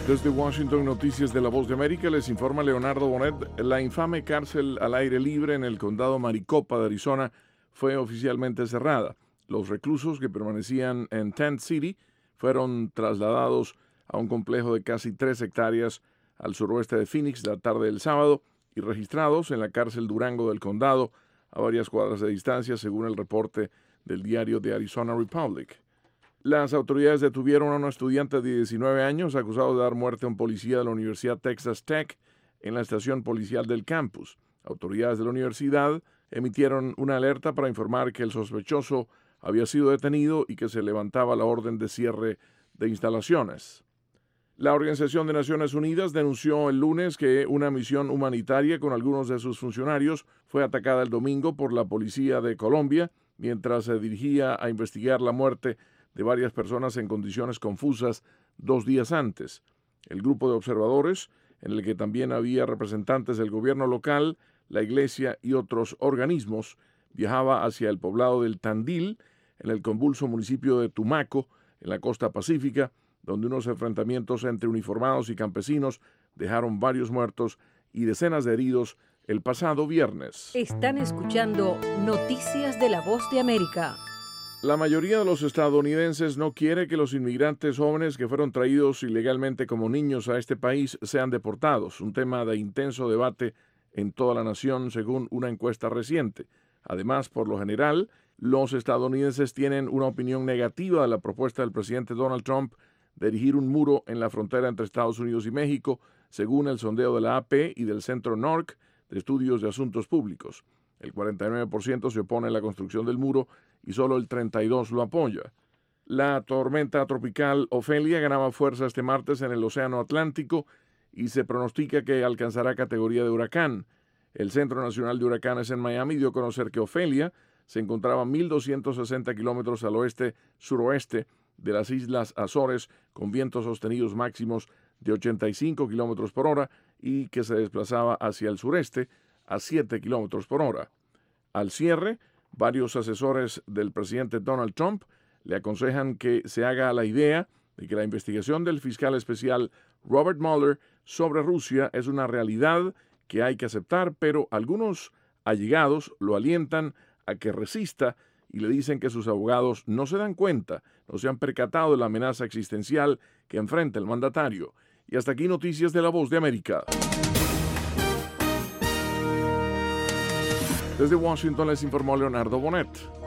Desde Washington, Noticias de la Voz de América, les informa Leonardo Bonet. La infame cárcel al aire libre en el condado Maricopa de Arizona fue oficialmente cerrada. Los reclusos que permanecían en Tent City fueron trasladados a un complejo de casi 3 hectáreas al suroeste de Phoenix la tarde del sábado y registrados en la cárcel Durango del condado a varias cuadras de distancia, según el reporte del diario The Arizona Republic. Las autoridades detuvieron a un estudiante de 19 años acusado de dar muerte a un policía de la Universidad Texas Tech en la estación policial del campus. Autoridades de la universidad emitieron una alerta para informar que el sospechoso había sido detenido y que se levantaba la orden de cierre de instalaciones. La Organización de Naciones Unidas denunció el lunes que una misión humanitaria con algunos de sus funcionarios fue atacada el domingo por la policía de Colombia mientras se dirigía a investigar la muerte de varias personas en condiciones confusas 2 días antes. El grupo de observadores, en el que también había representantes del gobierno local, la iglesia y otros organismos, viajaba hacia el poblado del Tandil, en el convulso municipio de Tumaco, en la costa pacífica, donde unos enfrentamientos entre uniformados y campesinos dejaron varios muertos y decenas de heridos el pasado viernes. Están escuchando Noticias de la Voz de América. La mayoría de los estadounidenses no quiere que los inmigrantes jóvenes que fueron traídos ilegalmente como niños a este país sean deportados, un tema de intenso debate en toda la nación según una encuesta reciente. Además, por lo general, los estadounidenses tienen una opinión negativa de la propuesta del presidente Donald Trump de erigir un muro en la frontera entre Estados Unidos y México, según el sondeo de la AP y del Centro NORC de Estudios de Asuntos Públicos. El 49% se opone a la construcción del muro y solo el 32% lo apoya. La tormenta tropical Ofelia ganaba fuerza este martes en el Océano Atlántico y se pronostica que alcanzará categoría de huracán. El Centro Nacional de Huracanes en Miami dio a conocer que Ofelia se encontraba a 1.260 kilómetros al oeste-suroeste de las Islas Azores con vientos sostenidos máximos de 85 kilómetros por hora y que se desplazaba hacia el sureste a 7 kilómetros por hora. Al cierre, varios asesores del presidente Donald Trump le aconsejan que se haga la idea de que la investigación del fiscal especial Robert Mueller sobre Rusia es una realidad que hay que aceptar, pero algunos allegados lo alientan a que resista y le dicen que sus abogados no se dan cuenta, no se han percatado de la amenaza existencial que enfrenta el mandatario. Y hasta aquí Noticias de la Voz de América. Desde Washington les informó Leonardo Bonet.